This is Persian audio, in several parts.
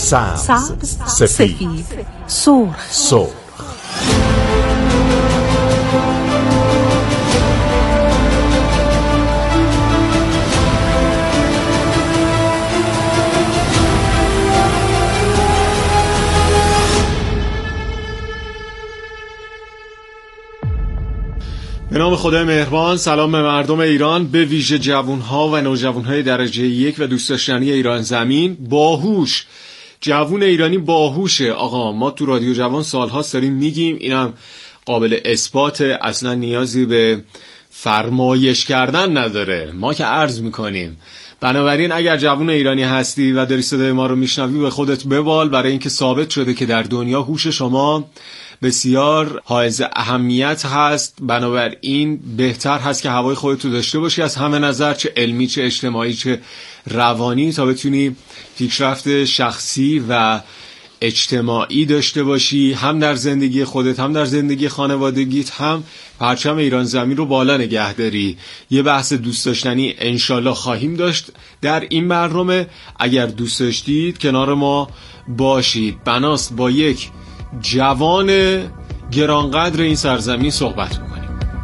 سبز، سفید، سرخ. به نام خدای مهربان. سلام به مردم ایران، به ویژه جوانها و نوجوانهای درجه 1 و دوست داشتنی ایران زمین. باهوش، جوون ایرانی باهوشه. آقا ما تو رادیو جوان سالهاست داریم میگیم، اینم قابل اثبات، اصلا نیازی به فرمایش کردن نداره، ما که عرض میکنیم. بنابراین اگر جوون ایرانی هستی و داری صدای ما رو میشنوی، به خودت ببال، برای اینکه ثابت شده که در دنیا هوش شما بسیار حائز اهمیت هست. بنابراین بهتر هست که هوای خودت رو داشته باشی از همه نظر، چه علمی، چه اجتماعی، چه روانی، تا بتونی پیشرفت شخصی و اجتماعی داشته باشی، هم در زندگی خودت، هم در زندگی خانوادگیت، هم پرچم ایران زمین رو بالا نگه داری. یه بحث دوست داشتنی انشالله خواهیم داشت در این برنامه. اگر دوست داشتید کنار ما باشید. بناست با یک جوان گرانقدر این سرزمین صحبت میکنیم.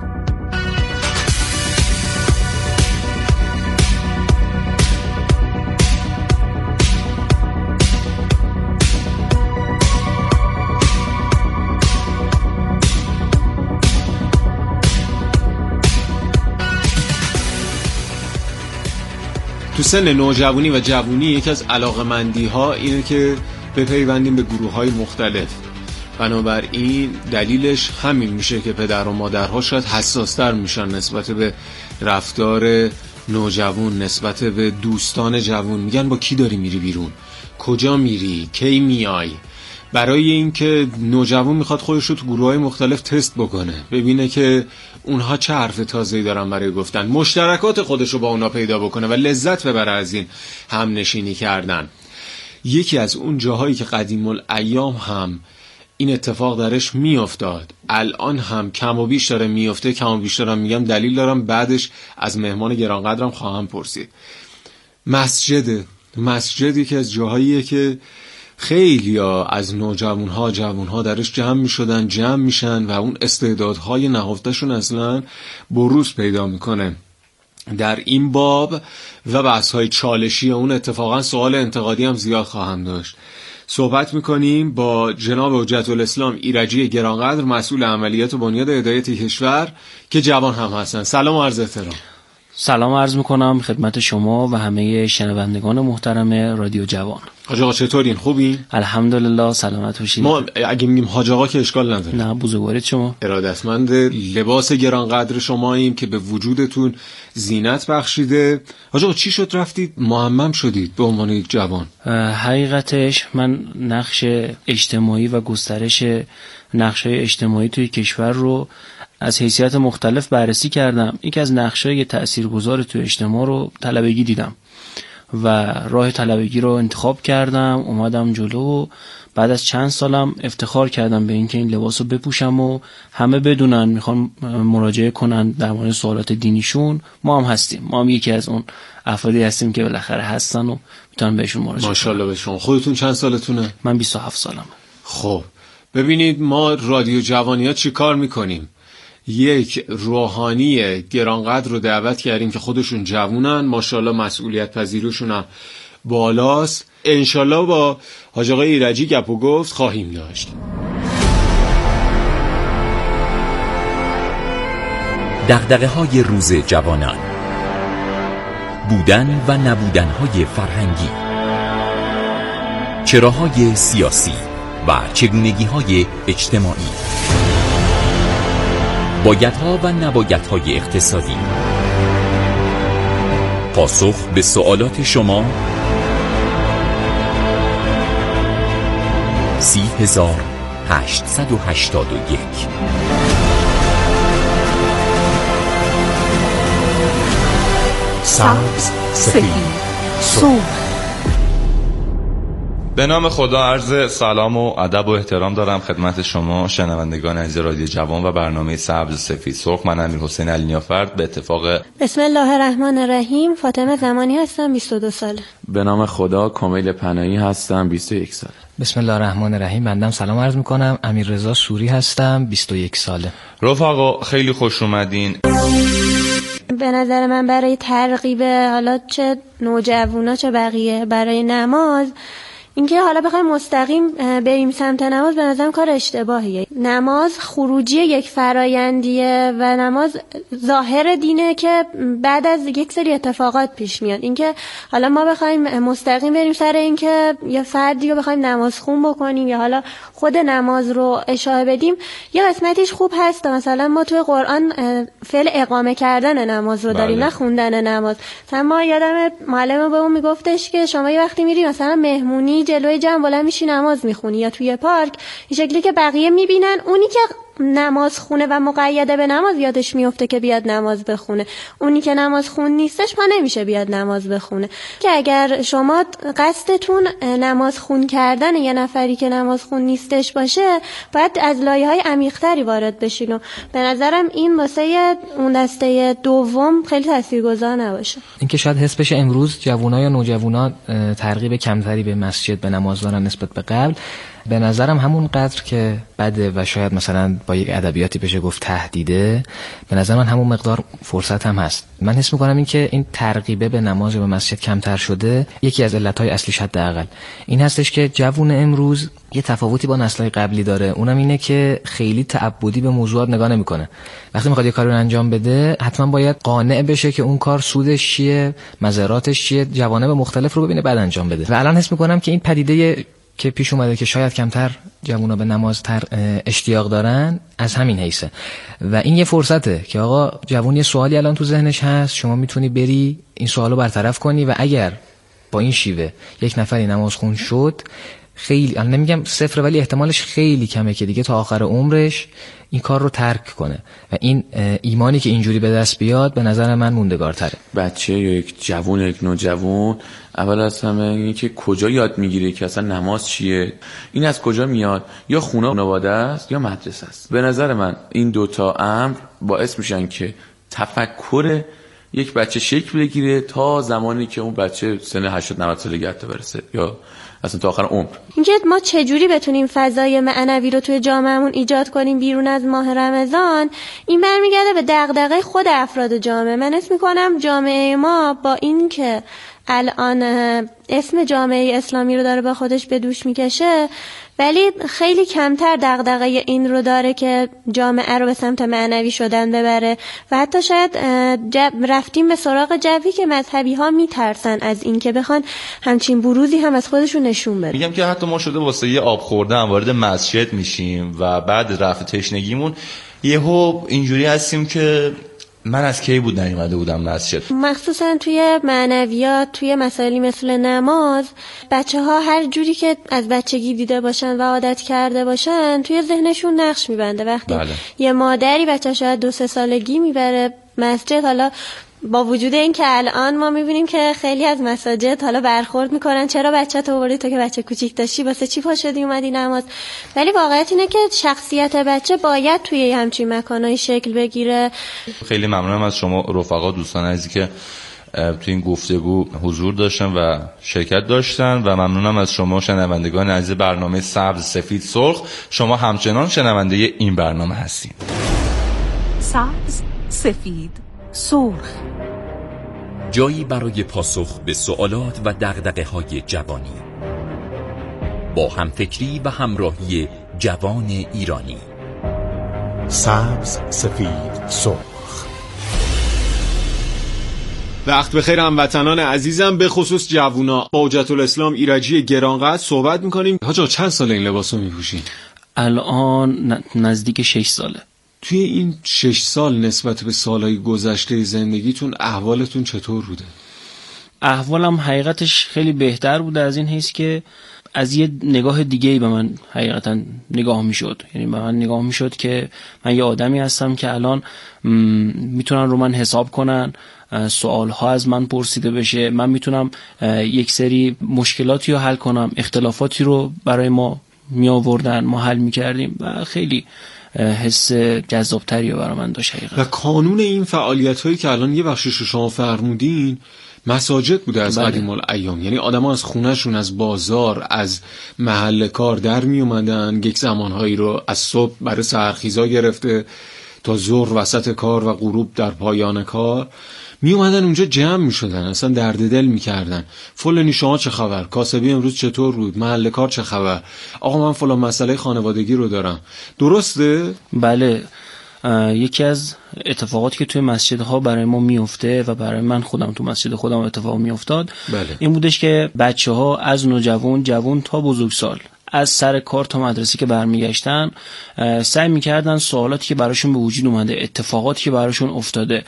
تو سن نوجوانی و جوانی یکی از علاقمندی ها اینه که بپیوندیم به گروه های مختلف. بنابراین دلیلش همین میشه که پدر و مادرها شاید حساستر میشن نسبت به رفتار نوجوان، نسبت به دوستان جوان. میگن با کی داری میری بیرون، کجا میری، کی میای، برای اینکه نوجوان میخواد خودش رو تو گروه‌های مختلف تست بکنه، ببینه که اونها چه حرف تازه‌ای دارن برای گفتن، مشترکات خودش رو با اونها پیدا بکنه و لذت ببره از این هم نشینی کردن. یکی از اون جاهایی که قدیم الایام هم این اتفاق درش میافتاد، الان هم کم و بیش داره میافته. کم و بیش دارم میگم، دلیل دارم بعدش از مهمان گرانقدرم خواهم پرسید. مسجدی که از جاهاییه که خیلی از جوانها درش جمع میشن و اون استعدادهای نهفتهشون اصلا بروز پیدا میکنه. در این باب و بحث‌های چالشی اون اتفاقا سوال انتقادی هم زیاد خواهم داشت. صحبت میکنیم با جناب حجت الاسلام ایرجی گرانقدر، مسئول عملیات و بنیاد هدایت کشور که جوان هم هستن. سلام و عرض احترام. سلام عرض میکنم خدمت شما و همه شنوندگان محترم رادیو جوان. حاج آقا چطورین؟ خوبین؟ الحمدلله، سلامت باشید. ما اگه میگیم حاج آقا که اشکال نداره. نه، بزرگوارید شما. ارادتمند لباس گرانقدر شماییم که به وجودتون زینت بخشیده. حاج آقا چی شد رفتید معمم شدید به عنوان یک جوان؟ حقیقتش من نقش اجتماعی و گسترش نقش‌های اجتماعی توی کشور رو از حیثیت مختلف بررسی کردم. یکی از نقش‌های تأثیرگذار توی اجتماع رو طلبگی دیدم و راه طلبگی رو انتخاب کردم، اومدم جلو و بعد از چند سالم افتخار کردم به اینکه این لباس رو بپوشم و همه بدونن، میخوان مراجعه کنن در مورد سوالات دینیشون. ما هم هستیم، ما هم یکی از اون افرادی هستیم که بالاخره هستن و میتونن بهشون مراجعه کنن. ماشاءالله به شما. خودتون چند سالتونه؟ من 27 سالمه. خب ببینید، ما رادیو جوانیات چی کار میکنیم؟ یک روحانی گرانقدر رو دعوت کردیم که خودشون جوونن، ماشاءالله مسئولیت پذیریشون هم بالاست. انشالله با حاج آقای ایرجی گپ و گفت خواهیم داشت. دغدغه‌های روز جوانان، بودن و نبودن‌های فرهنگی، چراهای سیاسی و چگونگی‌های اجتماعی، بایدها و نبایدهای اقتصادی، پاسخ به سوالات شما. 30881 سبز، سفید، سرخ. به نام خدا عرض سلام و ادب و احترام دارم خدمت شما شنوندگان عزیز رادیو جوان و برنامه سبز سفید سرخ. من امیرحسین علی نیافرد به اتفاق بسم الله الرحمن الرحیم فاطمه زمانی هستم، 22 ساله. به نام خدا کمیل پناهی هستم، 21 ساله. بسم الله الرحمن الرحیم. بنده سلام عرض میکنم، امیررضا سوری هستم، 21 ساله. رفقا خیلی خوش اومدین. به نظر من برای ترغیب حالا چه نوجوانا چه بقیه برای نماز، اینکه حالا بخوایم مستقیم بریم سمت نماز به نظرم کار اشتباهیه. نماز خروجی یک فرایندیه و نماز ظاهر دینه که بعد از یک سری اتفاقات پیش میاد. اینکه حالا ما بخوایم مستقیم بریم سر اینکه یه فردی رو بخوایم نماز خون بکنیم یا حالا خود نماز رو اشاره بدیم، یه قسمتیش خوب هست. مثلا ما توی قرآن فعل اقامه کردن نماز رو داریم، نه خوندن نماز. مثلا ما یادم معلم بهمون میگفتش که شما یه وقتی میری مثلا مهمونی جلوی جمع بلند میشی نماز میخونی یا توی پارک، این شکلی که بقیه میبینن اونی که نماز خونه و مقیده به نماز یادش میفته که بیاد نماز بخونه، اونی که نماز خون نیستش پا نمیشه بیاد نماز بخونه. که اگر شما قصدتون نماز خون کردن یه نفری که نماز خون نیستش باشه، باید از لایه‌های عمیق‌تری وارد بشین و به نظرم این واسه اون دسته دوم خیلی تاثیرگذار نباشه. اینکه شاید حس بشه امروز جوونا یا نوجوانا ترغیب کمتری به مسجد به نماز دارن نسبت به قبل، به نظرم همون قدر که بده و شاید مثلا با یک ادبیاتی بشه گفت تهدیده، به نظر من همون مقدار فرصت هم هست. من حس می‌کنم این که این ترغیبه به نماز و به مسجد کمتر شده، یکی از علت‌های اصلیش حداقل این هستش که جوون امروز یه تفاوتی با نسل‌های قبلی داره، اونم اینه که خیلی تعبدی به موضوعات نگاه نمی‌کنه. وقتی می‌خواد یه کاری رو انجام بده، حتما باید قانع بشه که اون کار سودش چیه، مضراتش چیه، جوانب مختلف رو ببینه بعد انجام بده. و الان حس می‌کنم که این پدیده که پیش اومده که شاید کمتر جوونا به نماز اشتیاق دارن از همین حیثه. و این یه فرصته که آقا جوون یه سوالی الان تو ذهنش هست، شما میتونی بری این سوالو برطرف کنی و اگر با این شیوه یک نفری نماز خون شد، خیلی الان نمیگم صفر ولی احتمالش خیلی کمه که دیگه تا آخر عمرش این کار رو ترک کنه و این ایمانی که اینجوری به دست بیاد به نظر من موندگارتره. بچه یا یک جوون یا یک نوجوان اول از همه اینه که کجا یاد میگیره که اصلا نماز چیه، این از کجا میاد، یا خانواده است یا مدرسه است. به نظر من این دوتا امر باعث میشن که تفکر یک بچه شکل بگیره تا زمانی که اون بچه سن 80-90 سالگی برسه یا اصلا تا آخر عمر. اینکه ما چجوری بتونیم فضای معنوی رو توی جامعهمون ایجاد کنیم بیرون از ماه رمضان، این برمیگرده به دغدغه خود افراد جامعه. من اسم میکنم جامعه ما با این که الان اسم جامعه اسلامی رو داره با خودش به دوش میکشه، ولی خیلی کمتر دغدغه این رو داره که جامعه رو به سمت معنوی شدن ببره و حتی شاید رفتیم به سراغ جوی که مذهبی ها میترسن از این که بخوان همچین بروزی هم از خودشون نشون بدن. میگم که حتی ما شده واسه یه آب خوردن وارد مسجد میشیم و بعد رفع تشنگیمون یهو اینجوری هستیم که من از کی بود نیومده بودم مسجد. مخصوصا توی معنویات، توی مسائلی مثل نماز، بچه‌ها هر جوری که از بچگی دیده باشن و عادت کرده باشن توی ذهنشون نقش میبنده. وقتی یه مادری بچه شاید 2-3 سالگی میبره مسجد، حالا با وجود این که الان ما میبینیم که خیلی از مساجد حالا برخورد میکنن چرا بچه‌ت آوردی تو که بچه کوچیک داشتی، واسه چی پا شدی اومدی نماز، ولی واقعیت اینه که شخصیت بچه باید توی همچین مکانای شکل بگیره. خیلی ممنونم از شما رفقا، دوستان عزیزی که تو این گفتگو حضور داشتن و شرکت داشتن و ممنونم از شما شنوندگان عزیز برنامه سبز سفید سرخ. شما همچنان شنونده این برنامه هستید. سبز سفید سرخ، جایی برای پاسخ به سوالات و دغدغه‌های جوانی با همفکری و همراهی جوان ایرانی. سبز سفید سرخ. وقت بخیر هموطنان عزیزم، به خصوص جوونا. با حجت الاسلام ایرجی گرانقدر صحبت میکنیم. حاجا چند سال این لباسو میپوشین؟ الان نزدیک 6 ساله. توی این 6 سال نسبت به سالهای گذشته زندگیتون احوالتون چطور بوده؟ احوالم حقیقتش خیلی بهتر بوده از این حیث که از یه نگاه دیگه‌ای به من حقیقتا نگاه میشد. یعنی به من نگاه میشد که من یه آدمی هستم که الان میتونن رو من حساب کنن، سوالها از من پرسیده بشه، من میتونم یک سری مشکلاتی رو حل کنم، اختلافاتی رو برای ما می آوردن، ما حل میکردیم و خیلی حس جذابتری رو برای من داشت حقیقتا. و کانون این فعالیت‌هایی که الان یه بخشش رو شما فرمودین مساجد بوده از قدیم الایام. یعنی آدم‌ها از خونه‌شون، از بازار، از محل کار در می اومدن، یک زمانهایی رو از صبح برای سحرخیزا گرفته تا ظهر وسط کار و غروب در پایان کار می اومدن اونجا جمع می شدن، اصلا درد دل می کردن. فلانی شما چه خبر؟ کاسبی امروز چطور بود؟ محل کار چه خبر؟ آقا من فلان مسئله خانوادگی رو دارم. درسته؟ بله. یکی از اتفاقاتی که توی مسجدها برای ما میفته و برای من خودم تو مسجد خودم اتفاق میافتاد این بودش که بچه‌ها از نوجوان، جوان تا بزرگسال از سر کار تا مدرسه که برمیگشتن سعی میکردن سوالاتی که براشون به وجود اومده، اتفاقاتی که براشون افتاده،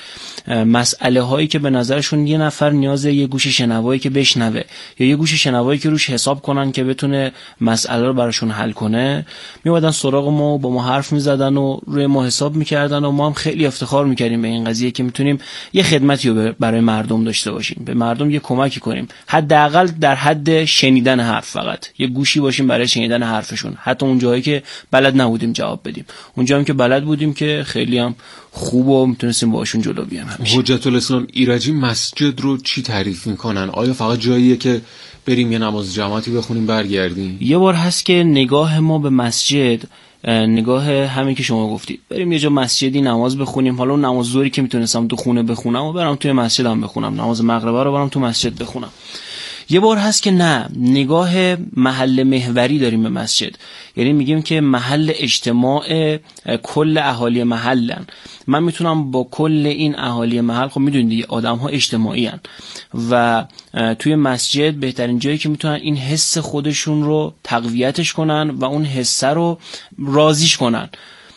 مسئله هایی که به نظرشون یه نفر نیازه یه گوش شنوایی که بشنوه یا یه گوش شنوایی که روش حساب کنن که بتونه مسئله رو براشون حل کنه، میومدن سراغ ما و با ما حرف میزدن و روی ما حساب میکردن و ما هم خیلی افتخار میکردیم به این قضیه که میتونیم یه خدمتی رو برای مردم داشته باشیم، به مردم یه کمکی کنیم، حداقل در حد شنیدن حرف، فقط یه گوشی باشیم برای شنیدن حرفشون، حتی اون جایی که بلد نبودیم جواب بدیم، اونجا هم که بلد بودیم که خیلی هم خوب و میتونستیم باشون جلو بیایم. حجت الاسلام ایرجی مسجد رو چی تعریف میکنن؟ آیا فقط جاییه که بریم یه نماز جماعتی بخونیم برگردیم؟ یه بار هست که نگاه ما به مسجد نگاه همین که شما گفتید، بریم یه جا مسجدی نماز بخونیم، حالا اون نماز ظهری که میتونستم تو خونه بخونم و برام توی مسجدم بخونم، نماز مغرب رو برام تو مسجد بخونم. یه بار هست که نه، نگاه محل محوری داریم به مسجد، یعنی میگیم که محل اجتماع کل اهالی محلن. من میتونم با کل این اهالی محل، خب میدونید دیگه آدم ها اجتماعی هن و توی مسجد بهترین جایی که میتونن این حس خودشون رو تقویتش کنن و اون حس رو راضیش کنن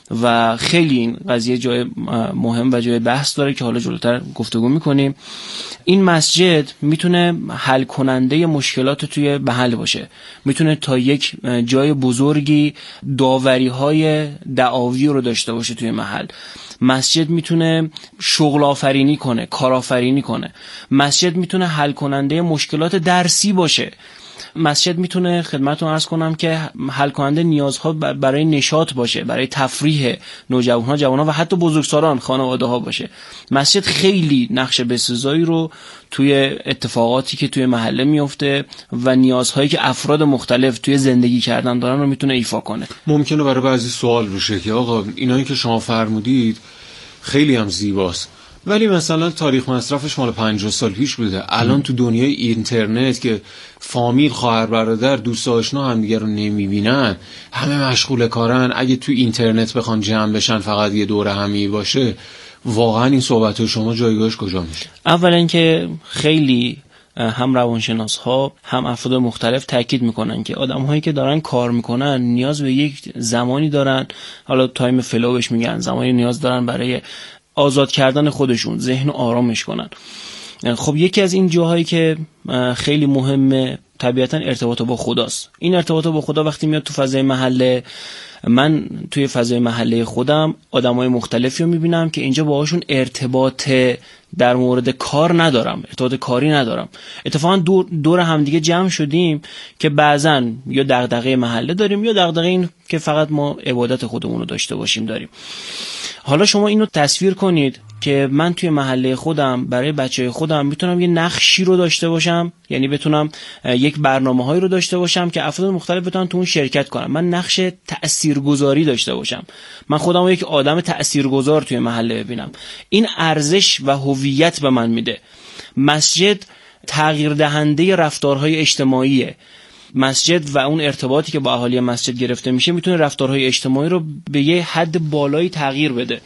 و خیلی این قضیه جای مهم و جای بحث داره که حالا جلوتر گفتگو میکنیم. این مسجد میتونه حل کننده مشکلات توی محل باشه، میتونه تا یک جای بزرگی داوری های دعاوی رو داشته باشه توی محل. مسجد میتونه شغل آفرینی کنه، کار آفرینی کنه. مسجد میتونه حل کننده مشکلات درسی باشه. مسجد میتونه خدمتتون عرض کنم که حل کننده نیازها برای نشاط باشه، برای تفریح نوجوانها، جوانها و حتی بزرگسالان، خانواده ها باشه. مسجد خیلی نقش بسزایی رو توی اتفاقاتی که توی محله میفته و نیازهایی که افراد مختلف توی زندگی کردن دارن رو میتونه ایفا کنه. ممکنه برای بعضی سوال بشه که آقا اینایی که شما فرمودید خیلی هم زیباست، ولی مثلا تاریخ مصرفش مال 50 سال پیش بوده. الان تو دنیای اینترنت که فامیل، خواهر برادر، دوست آشنا هم دیگه رو نمیبینن، همه مشغول کارن، اگه تو اینترنت بخوان جمع بشن فقط یه دوره همی باشه، واقعا این صحبت شما جایگاهش کجا میشه؟ اولا اینکه خیلی هم روانشناس ها هم افراد مختلف تاکید میکنن که آدم هایی که دارن کار میکنن نیاز به یک زمانی دارن، حالا تایم فلوش میگن، زمانی نیاز دارن برای آزاد کردن خودشون، ذهن آرامش کنن. خب یکی از این جاهایی که خیلی مهمه طبیعتا ارتباط با خداست. این ارتباط با خدا وقتی میاد تو فضای محله، من توی فضای محله خودم آدمای مختلفی رو میبینم که اینجا باهاشون ارتباط در مورد کار ندارم، ارتباط کاری ندارم. اتفاقا دور همدیگه جمع شدیم که بعضا یا دغدغه محله داریم یا دغدغه این که فقط ما عبادت خودمون رو داشته باشیم داریم. حالا شما اینو تصویر کنید که من توی محله خودم برای بچه‌های خودم میتونم یه نقشی رو داشته باشم، یعنی بتونم یک برنامه‌هایی رو داشته باشم که افراد مختلف بتونن تو اون شرکت کنن. من نقش تاثیرگذاری داشته باشم، من خودم رو یک آدم تاثیرگذار توی محله ببینم. این ارزش و هویت به من میده. مسجد تغییر دهنده رفتارهای اجتماعیه. مسجد و اون ارتباطی که با اهالی مسجد گرفته میشه میتونه رفتارهای اجتماعی رو به یه حد بالایی تغییر بده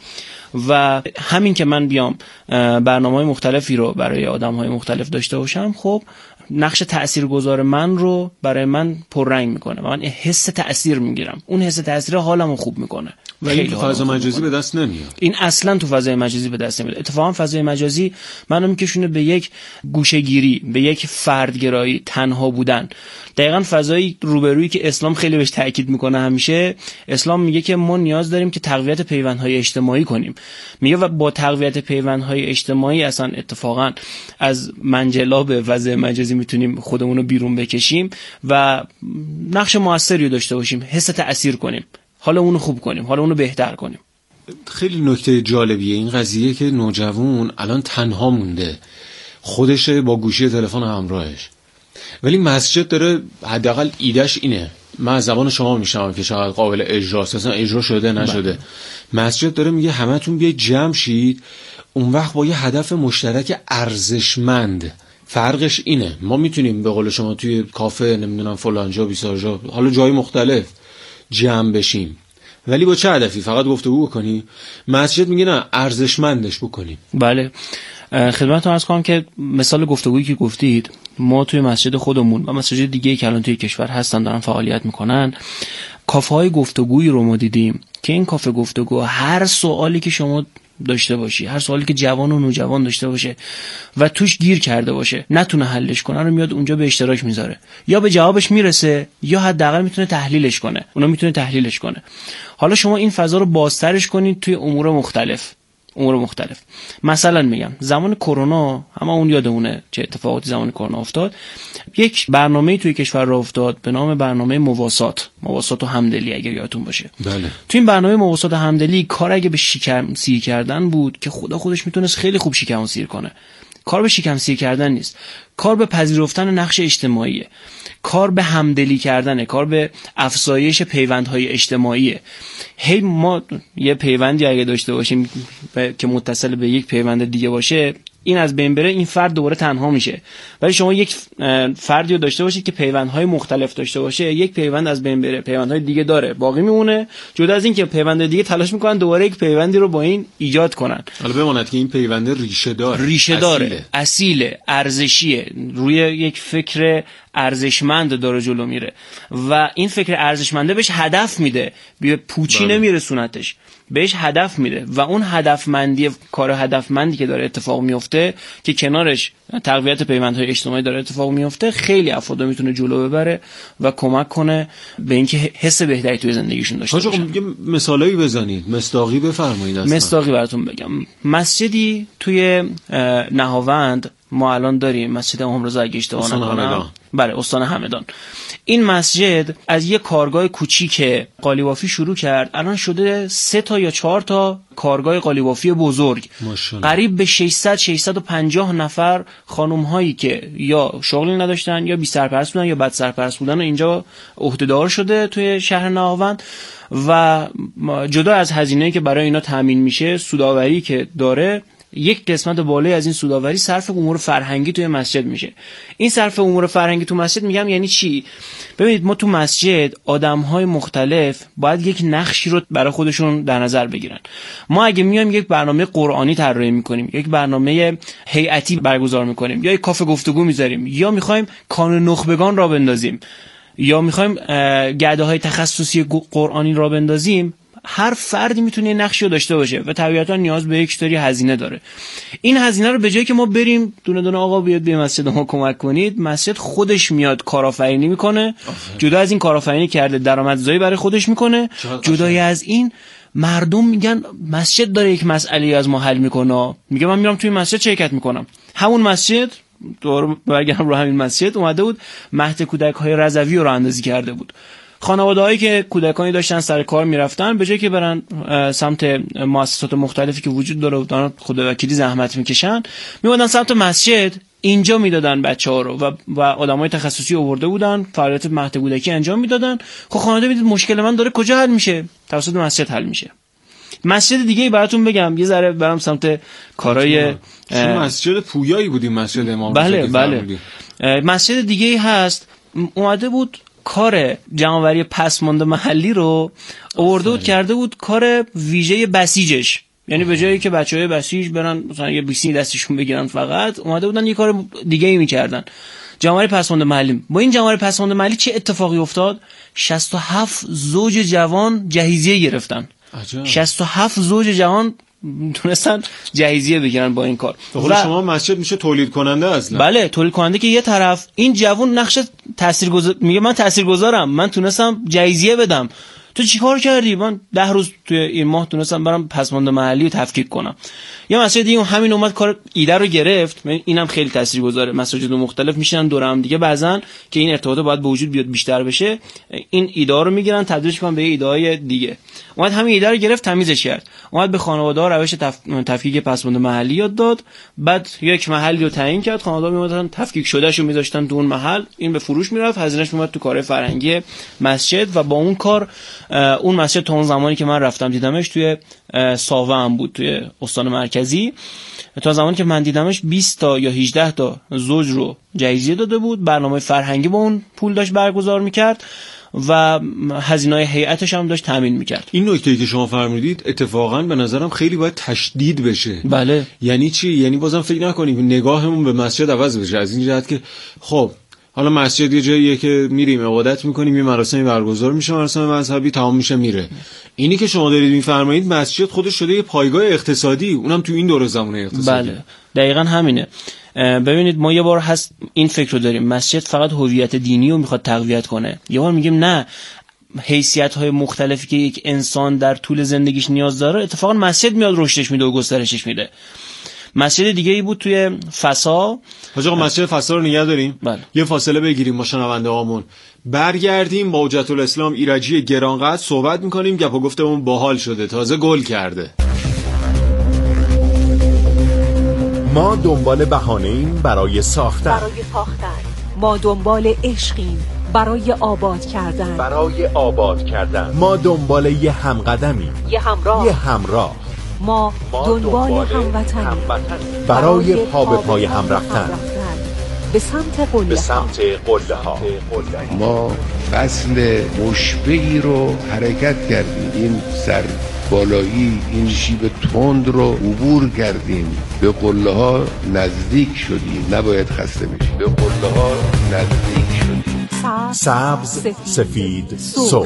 و همین که من بیام برنامه‌های مختلفی رو برای آدم‌های مختلف داشته باشم، خب نقش تاثیرگذار من رو برای من پررنگ میکنه و من حس تاثیر میگیرم. اون حس تاثیر حالمو خوب میکنه. ولی تو فضای مجازی به دست نمیاد. این اصلا تو فضای مجازی به دست نمیاد. اتفاقا فضای مجازی منو میکشونه به یک گوشه‌گیری، به یک فردگرایی، تنها بودن. دقیقاً فضای روبرویی که اسلام خیلی بهش تاکید میکنه. همیشه اسلام میگه که ما نیاز داریم که تقویت پیوندهای اجتماعی کنیم. میگه و با تقویت پیوندهای اجتماعی اصلا اتفاقاً از منجلاب فضای مجازی میتونیم خودمون رو بیرون بکشیم و نقش موثری داشته باشیم، حس تأثیر کنیم، حالا اونو خوب کنیم، حالا اونو بهتر کنیم. خیلی نکته جالبیه این قضیه که نوجوان الان تنها مونده، خودشه با گوشی تلفن همراهش، ولی مسجد داره حداقل ایدهش اینه. من از زبان شما میشنوم که شاید قابل اجراست، اصلا اجرا شده نشده. مسجد داره میگه همتون بیاید جمع شید، اون وقت با یه هدف مشترک ارزشمند. فرقش اینه ما میتونیم به قول شما توی کافه نمیدونم فلان جا بیسار جا، حالا جای مختلف جمع بشیم، ولی با چه هدفی؟ فقط گفتگو بکنی؟ مسجد میگه نه، ارزشمندش بکنیم. بله، خدمتتون عرض کنم که مثال گفتگویی که گفتید، ما توی مسجد خودمون و مساجد دیگه‌ای که الان توی کشور هستن دارن فعالیت میکنن، کافه‌های گفتگویی رو ما دیدیم که این کافه گفتگو هر سوالی که شما داشته باشی، هر سوالی که جوان و نوجوان داشته باشه و توش گیر کرده باشه نتونه حلش کنه رو میاد اونجا به اشتراک میذاره، یا به جوابش میرسه یا حداقل میتونه تحلیلش کنه. اونا میتونه تحلیلش کنه. حالا شما این فضا رو بازترش کنید توی امور مختلف. مثلا میگم زمان کرونا، همه اون یادمونه چه اتفاقاتی زمان کرونا افتاد. یک برنامه‌ای توی کشور راه افتاد به نام برنامه مواسات و همدلی، اگر یادتون باشه. بله. تو این برنامه مواسات و همدلی کار اگه به شکم سیر کردن بود که خدا خودش میتونست خیلی خوب شکم سیر کنه. کار به شکم سیر کردن نیست، کار به پذیرفتن نقش اجتماعیه، کار به همدلی کردنه، کار به افزایش پیوندهای اجتماعیه. هی ما یه پیوندی اگه داشته باشیم که متصل به یک پیوند دیگه باشه، این از بین بره، این فرد دوباره تنها میشه. ولی شما یک فردی رو داشته باشید که پیوندهای مختلف داشته باشه، یک پیوند از بین بره، پیوندهای دیگه داره باقی میمونه، جدا از این که پیوند دیگه تلاش میکنن دوباره یک پیوندی رو با این ایجاد کنن. حالا بماند که این پیوند ریشه داره، اصیله، ارزشیه، روی یک فکر ارزشمند داره جلو میره و این فکر ارزشمنده بهش هدف میده، به پوچی نمیرسونتش، بهش هدف میده و اون هدفمندی، کار هدفمندی که داره اتفاق میفته که کنارش تقویت پیوندهای اجتماعی داره اتفاق میفته، خیلی افراد میتونه جلو ببره و کمک کنه به اینکه حس بهتری توی زندگیشون داشته باشن. یه مثالایی بزنید، مصداقی بفرمایید. مصداقی براتون بگم. مسجدی توی نهاوند ما الان داریم، مسجد امام رضا اگه اشتباه نکنم، بله، استان همدان. این مسجد از یک کارگاه کوچیک قالیبافی شروع کرد، الان شده 3 تا یا 4 تا کارگاه قالیبافی بزرگ. قریب به 650 نفر خانم هایی که یا شغلی نداشتن یا بی سرپرست بودن یا بد سرپرست بودن و اینجا عهدهدار شده توی شهر نهاوند و جدا از هزینه‌ای که برای اینا تامین میشه، سوداوری که داره، یک قسمت بالایی از این سوداوری صرف امور فرهنگی توی مسجد میشه. این صرف امور فرهنگی تو مسجد میگم یعنی چی؟ ببینید ما تو مسجد آدم‌های مختلف باید یک نقشی رو برای خودشون در نظر بگیرن. ما اگه میایم یک برنامه قرآنی طراحی میکنیم، یک برنامه هیئتی برگزار میکنیم، یا یک کافه گفتگو میذاریم، یا میخوایم کانون نخبگان را بندازیم، یا میخوایم گرده‌های تخصصی قرآنی را بندازیم، هر فردی میتونه یه نقشی رو داشته باشه و طبیعتا نیاز به یک سری هزینه داره. این هزینه رو به جای که ما بریم دونه دونه آقا بیاد به مسجد ما کمک کنید، مسجد خودش میاد کارآفرینی میکنه. جدا از این کارآفرینی کرده درآمدزایی برای خودش میکنه. جدای از این مردم میگن مسجد داره یک مسئله از ما حل میکنه، میگه من میرم توی مسجد شرکت میکنم. همون مسجد دور برگردم رو همین مسجد اومده بود مهد کودک‌های رضوی رو اندازی کرده بود. خانواده‌هایی که کودکانی داشتن سر کار میرفتن، به جای که برن سمت مؤسسات مختلفی که وجود داره و دارن خودوکیلی زحمت میکشن، میومدن سمت مسجد، اینجا میدادن بچه‌ها رو و آدمای تخصصی آورده بودن فعالیت مهد کودکی انجام میدادن. خب خانواده میدید مشکل من داره کجا حل میشه؟ توسط مسجد حل میشه. مسجد دیگه براتون بگم، یه ذره برام سمت کارهای مسجد پویایی بودیم، مسجد امام رضا. بله. مسجد دیگه هست اومده بود کار جمع‌آوری پسمانده محلی رو آورده بود کرده بود کار ویژه بسیجش. یعنی به جایی که بچهای بسیج برن مثلا یه بیسنی دستشون بگیرن، فقط اومده بودن یه کار دیگه ای میکردن. جمع‌آوری پسماند محلی، با این جمع‌آوری پسماند محلی چه اتفاقی افتاد؟ 67 زوج جوان جهیزیه گرفتن. عجب. 67 زوج جوان تونستن جهیزیه بگیرن با این کار. و شما مسجد میشه تولید کننده اصلا. بله، تولید کننده که یه طرف، این جوان نقش تاثیرگذار، میگه من تاثیرگذارم، من تونستم جهیزیه بدم. تو چیکار کردی؟ من 10 روز توی این ماه تونستم برام پسماند محلی رو تفکیک کنم. یا مسجد دیگه همین اومد کار ایده رو گرفت. اینم خیلی تاثیرگذاره. مساجد مختلف میشنن دور هم دیگه بعضن که این ارتباط باید به وجود بیاد، بیشتر بشه، این ایده رو میگیرن تبدیلش میکنن به ایده های دیگه. اومد همین ایده رو گرفت، تمیزش کرد، اومد به خانواده‌ها روش تفکیک پسماند محلی یاد داد. بعد یک محلی رو تعیین کرد، خانواده‌ها میومدن تفکیک شدهشو میذاشتن تو اون محل، این به فروش میرفت، هزینه‌اش میومد تو کارهای فرهنگی مسجد. و با اون کار اون مسجد تا اون زمانی که من رفتم دیدمش توی ساوه هم بود، توی استان مرکزی. تا زمانی که من دیدمش 20 تا یا 18 تا زوج رو جایزه داده بود، برنامه فرهنگی با اون پول داشت برگزار میکرد و هزینه‌های هیئتش هم داشت تامین میکرد. این نکته‌ای که شما فرمودید اتفاقا به نظرم خیلی باید تشدید بشه. بله. یعنی چی؟ یعنی بازم فکر نکنیم نگاهمون به مسجد عوض بشه، از این جهت که خب حالا مسجد یه جاییه که میریم عبادت میکنیم، یه مراسمی برگزار میشه، مراسم مذهبی تمام میشه میره. اینی که شما دارید میفرمایید مسجد خودش شده یه پایگاه اقتصادی، اونم تو این دور زمانه اقتصادی. بله دقیقاً همینه. ببینید ما یه بار هست این فکر رو داریم مسجد فقط هویت دینی رو میخواد تقویت کنه، یه بار میگیم نه، حیثیت‌های مختلفی که یک انسان در طول زندگیش نیاز داره اتفاقا مسجد میاد رشدش میده و گسترشش میده. مسجد دیگه ای بود توی فسا. حاج آقا مسجد فسا رو نگه داریم. بله. یه فاصله بگیریم با شنونده هامون، برگردیم با حجت الاسلام ایرجی گرانقدر صحبت میکنیم. گپ و گفتمون باحال شده، تازه گل کرده. ما دنبال بهانه‌ایم برای ساختن. ما دنبال عشقیم برای آباد کردن. ما دنبال یه همقدمیم، یه همراه. ما دنبال هموطنیم برای پا به پای هم رفتن به سمت قله ها. ما فصل مشبهی رو حرکت کردیم، این سر بالایی، این شیب تند رو عبور کردیم، به قله ها نزدیک شدیم. نباید خسته بشیم، به قله ها نزدیک شدیم. سبز، سفید، سرخ.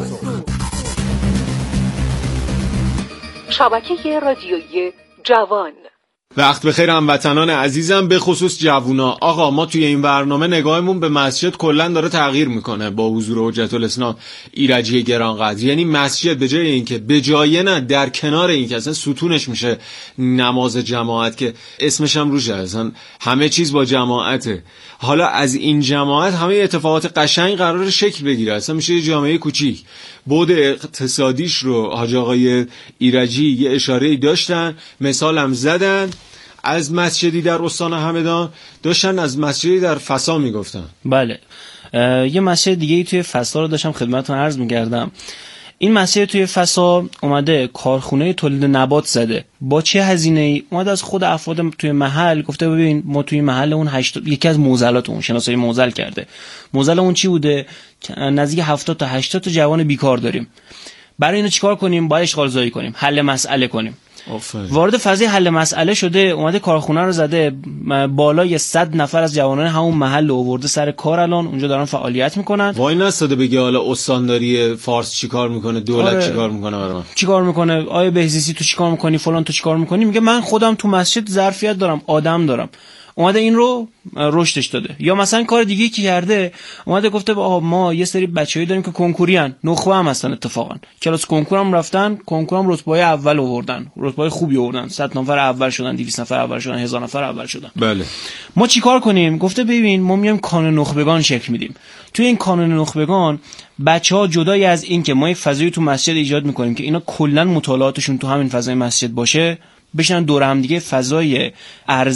شبکه رادیویی جوان. وقت بخیر هموطنان عزیزم، به خصوص جوونا. آقا ما توی این برنامه نگاهمون به مسجد کلا داره تغییر میکنه با حضور حجت الاسلام ایرجی گرانقدر. یعنی مسجد به جای اینکه به جای نه در کنار این که اصلا ستونش میشه نماز جماعت که اسمش هم روشه، اصلا همه چیز با جماعته، حالا از این جماعت همه اتفاقات قشنگ قرار شکل بگیره، اصلا میشه یه جامعه کوچیک. بعد اقتصادیش رو حاج آقای ایرجی یه اشاره‌ای داشتن، مثال هم زدن از مسجدی در استان همدان، داشتن از مسجدی در فسا میگفتن. بله یه مسجد دیگه ای توی فسا رو داشتم خدمتتون عرض می‌کردم. این مسجد توی فسا اومده کارخونه تولید نبات زده. با چه هزینه‌ای؟ اومده از خود افراد توی محل گفته ببین ما توی محل اون یکی از معضلات اون شناسایی معضل کرده. معضل اون چی بوده؟ نزدیک 70 تا 80 تا جوان بیکار داریم. برای اینو چیکار کنیم؟ باید اشغال زایی کنیم، حل مسئله کنیم. وارد فضای حل مسئله شده، اومده کارخونه رو زده، بالای 100 نفر از جوانان همون محل آورده سر کار، الان اونجا دارن فعالیت میکنن. وای نستاده بگه حالا استانداری فارس چیکار میکنه، دولت چیکار میکنه، برام چیکار میکنه، آیه بهزیستی تو چیکار میکنی، فلان تو چیکار میکنی. میگه من خودم تو مسجد ظرفیت دارم، آدم دارم. اومده این رو رشدش داده. یا مثلا کار دیگه کی کرده، اومده گفته آقا ما یه سری بچه‌ای داریم که کنکوری ان، نخبه هم هستن، اتفاقا کلاس کنکور هم رفتن، کنکور هم رتبه اول آوردن، رتبه خوبی آوردن، 100 نفر اول شدن، 200 نفر اول شدن، 1000 نفر اول شدن. بله ما چیکار کنیم؟ گفته ببین ما میایم کانون نخبگان شکل میدیم. توی این کانون نخبگان بچه‌ها جدای از این که ما یه فضایی تو مسجد ایجاد میکنیم که اینا کلا مطالعاتشون تو همین فضای مسجد باشه، بشن دور هم دیگه فضای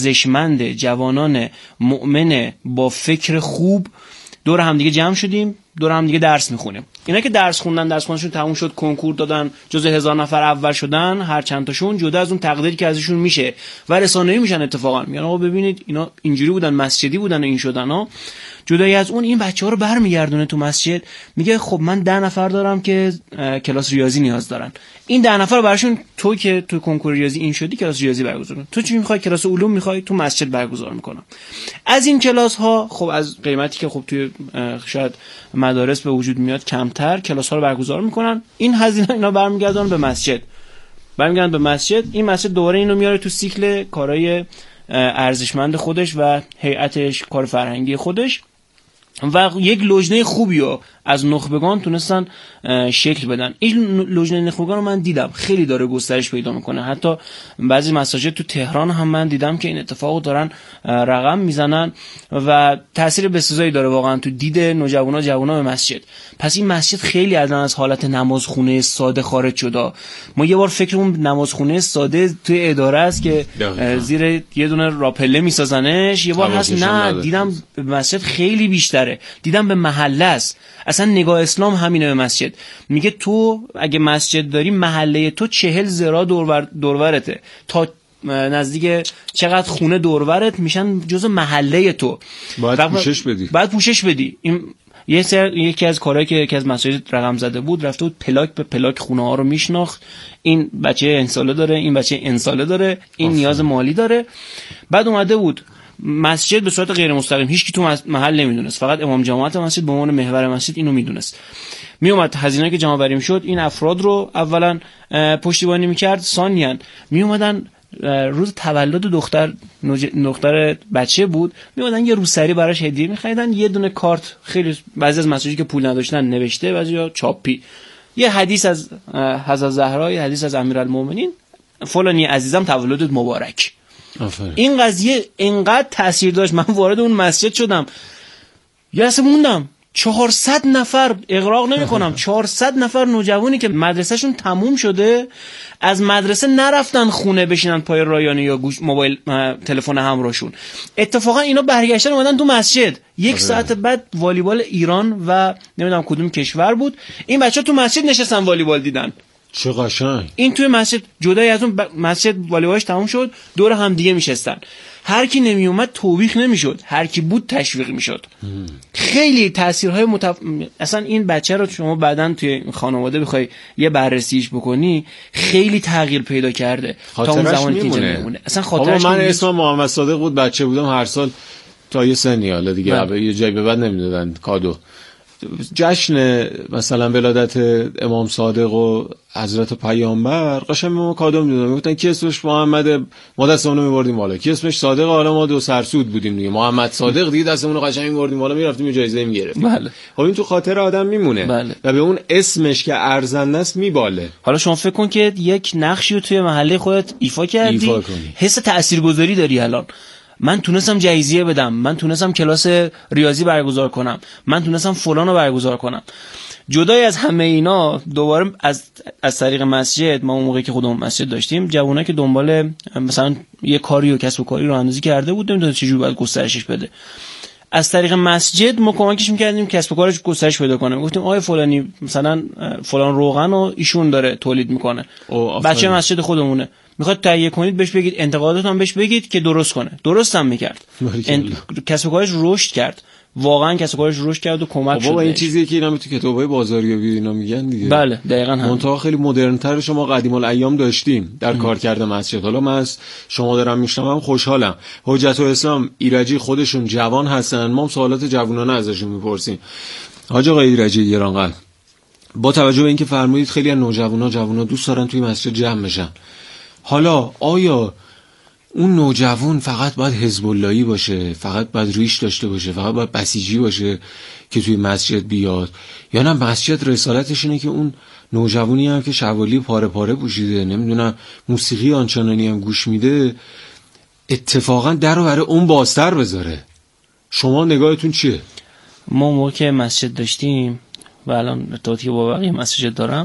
ارزشمند جوانان مؤمن با فکر خوب دور هم دیگه جمع شدیم، دور هم دیگه درس میخونیم. اینا که درس خوندنشون تموم شد، کنکور دادن، جزو 1000 نفر اول شدن، هر چند تاشون جدا از اون تقدیری که ازشون میشه و رسانه‌ای میشن. اتفاقا میگن آقا ببینید اینا اینجوری بودن، مسجدی بودن و این شدن ها. جدای از اون این بچه‌ها رو برمیگردونه تو مسجد، میگه خب من 10 نفر دارم که کلاس ریاضی نیاز دارن. این 10 نفر رو براشون، تو که تو کنکور ریاضی این شدی کلاس ریاضی برگزار کن، تو چی می‌خوای کلاس علوم می‌خوای، تو مسجد برگزار می‌کنم. از این کلاس ها خب از قیمتی که خب توی شاید مدارس به وجود میاد کمتر کلاس ها رو برگزار می‌کنن. این هزینه اینا برمیگردن به مسجد. این مسجد دوباره اینو میاره تو سیکل کارهای ارزشمند خودش و هیئتش، کار فرهنگی خودش، و یک لجنه خوبیو از نخبگان تونستن شکل بدن. این لجنه نخبگان رو من دیدم خیلی داره گسترش پیدا میکنه. حتی بعضی مساجد تو تهران هم من دیدم که این اتفاقو دارن رقم میزنن و تاثیر بسزایی داره واقعا تو دید نوجوانا جوونا به مسجد. پس این مسجد خیلی از حالت نمازخونه ساده خارج شده. ما یه بار فکرمون نمازخونه ساده توی اداره است که زیر یه دونه راپله میسازنش، یه بار هست نه، دیدم مسجد خیلی بیشتره، دیدم به محله است. اصلا نگاه اسلام همینه به مسجد. میگه تو اگه مسجد داری، محله تو 40 ذراع دورورته، تا نزدیک چقدر خونه دورورت میشن جزء محله تو. باید پوشش بدی. این یکی از کارهایی که یکی از مساجد رقم زده بود، رفته بود پلاک به پلاک خونه ها رو میشناخت. این بچه انساله داره، این بچه انساله داره، این نیاز مالی داره. بعد اومده بود مسجد به صورت غیر مستقیم، هیچ کی تو محل نمیدونست، فقط امام جماعت مسجد به عنوان محور مسجد اینو میدونست. میومد هزینه که جمع آوری میشد این افراد رو اولا پشتیبانی میکرد، ثانیاً میومدن روز تولد دختر بچه بود، میومدن یه روسری براش هدیه میخریدن، یه دونه کارت، خیلی بعضی از مساجدی که پول نداشتن نوشته، بعضیا چاپی، یه حدیث از حضرت زهرا، یه حدیث از امیرالمومنین، فلانی عزیزم تولدت مبارک. این قضیه اینقدر تاثیر داشت، من وارد اون مسجد شدم یه لحظه موندم. 400 نفر، اغراق نمی کنم، 400 نفر نوجوانی که مدرسهشون تموم شده از مدرسه نرفتن خونه بشینن پای رایانه یا گوش موبایل تلفن همراهشون. اتفاقا اینا برگشتن اومدن تو مسجد. یک ساعت بعد والیبال ایران و نمیدونم کدوم کشور بود، این بچه‌ها تو مسجد نشستن والیبال دیدن. چه قشنگ. این توی مسجد، جدای از اون مسجد والیبالش تموم شد، دور هم دیگه میشستن. هر کی نمی اومد توبیخ نمیشد، هر کی بود تشویق میشد. خیلی تاثیرهای اصلا این بچه رو شما بعدن توی خانواده بخوای یه بررسیش بکنی، خیلی تغییر پیدا کرده تا اون زمانی که میمونه. اصلا خاطرش من اسمم محمد صادق بود، بچه بودم، هر سال تا یه سنی حالا دیگه یه جای به بعد نمیدادن کادو. جشن مثلا ولادت امام صادق و حضرت پیامبر قشنگ ما کادو میدادن، میگفتن کی اسمش محمد، ما دستمون رو میبردیم بالا، کی اسمش صادق، حالا ما 2 سرسود بودیم دیگه، محمد صادق دیگه دستمون رو قشنگ میبردیم بالا، میرفتیم یه جایزه میگرفتیم. بله. خب این تو خاطر آدم میمونه. بله. و به اون اسمش که ارزنده است میباله. حالا شما فکر کن که یک نقشی رو توی محله خودت ایفا کردی، حس تاثیرگذاری داری. الان من تونستم جایزه بدم، من تونستم کلاس ریاضی برگزار کنم، من تونستم فلانو برگزار کنم. جدای از همه اینا دوباره از طریق مسجد، ما اون موقعی که خودمون مسجد داشتیم، جوونا که دنبال مثلا یه کاری و کسب و کاری راه‌اندازی کرده بود، نمیدونم چجوری باید گسترشش بده، از طریق مسجد ما کمکش می‌کردیم کسب و کارش گسترش پیدا کنه. گفتیم آقای فلانی مثلا فلان روغن رو ایشون داره تولید میکنه، بچه مسجد خودمونه، میخواد تهیه کنید بهش بگید، انتقادات هم بهش بگید که درست کنه. درست هم میکرد. کسب و کارش رشد کرد، واقعا کسب و کارش رشد کرد و کمک شد. بابا این چیزیه که اینا تو کتابای بازاریابی اینا میگن دیگه. بله دقیقاً هم. منتها خیلی مدرن تر شما قدیم الایام داشتیم در کار کردن مسجد. حالا من از شما دارم میشنوم خوشحالم. حجت الاسلام ایرجی خودشون جوان هستن، ما سوالات جوانانه ازشون میپرسیم. حاج آقای ایرجی گرانقدر، با توجه به اینکه فرمودید خیلی از جوونا دوست دارن توی مسجد جمع بشن، حالا آیا اون نوجوان فقط باید حزب اللهی باشه، فقط باید ریش داشته باشه، فقط باید بسیجی باشه که توی مسجد بیاد، یا نه مسجد رسالتش اینه که اون نوجوانی هم که شوالی پاره پاره پوشیده، نمیدونم موسیقی آنچنانی هم گوش میده، اتفاقا در رو برای اون بازتر بذاره؟ شما نگاهتون چیه؟ ما موقع که مسجد داشتیم و الان ارتباطی که با بقیه مسجد دارم،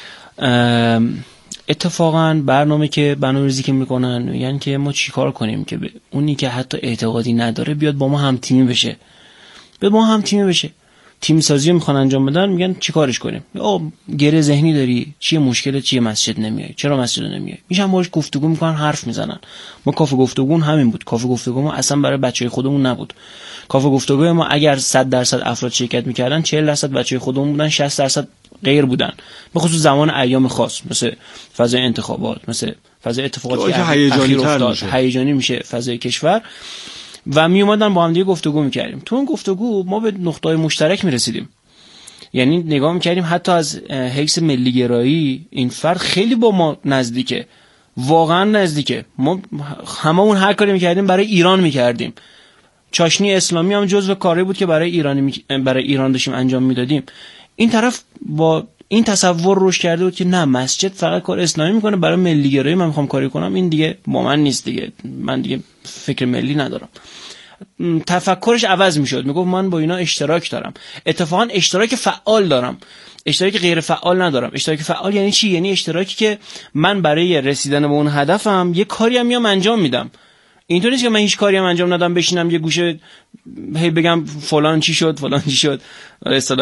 اتفاقا برنامه‌ریزی که میکنن یعنی که ما چیکار کنیم که اونی که حتی اعتقادی نداره بیاد با ما هم تیمی بشه، تیم سازی میخوان انجام بدن، میگن چیکارش کنیم؟ گره ذهنی داری؟ چیه مشکلت؟ چیه مسجد نمیای؟ چرا مسجد نمیای؟ میشن باهاش گفتگو میکنن، حرف میزنن. ما کافه گفتگو همین بود. کافه گفتگو ما اصلا برای بچهای خودمون نبود. کافه گفتگو ما اگر 100% افراد شرکت میکردن 40% بچهای خودمون بودن، 60% غیر بودن، به خصوص زمان ایام خاص مثل فضای انتخابات، مثل فضای اتفاقاتی که هیجانی میشه فضای کشور، و می اومدن با هم دیگه گفتگو میکردیم. تو اون گفتگو ما به نقطه‌های مشترک میرسیدیم. یعنی نگاه میکردیم حتی از حیث ملی گرایی این فرد خیلی با ما نزدیکه، واقعا نزدیکه. ما هممون هر کاری میکردیم برای ایران میکردیم. چاشنی اسلامی هم جزو کاری بود که برای ایران داشتیم انجام میدادیم. این طرف با این تصور روش کرده بود که نه، مسجد فقط کار اسلامی میکنه، برای ملی گرایی من میخوام کاری کنم، این دیگه با من نیست دیگه، من دیگه فکر ملی ندارم. تفکرش عوض میشد، میگفت من با اینا اشتراک دارم. اتفاقا اشتراک فعال دارم، اشتراک غیر فعال ندارم. اشتراک فعال یعنی چی؟ یعنی اشتراکی که من برای رسیدن به اون هدفم یه کاری هم میام انجام میدم. اینطوری نیست که من هیچ کاری هم انجام ندم، بشینم یه گوشه هی بگم فلان چی شد فلان چی شد،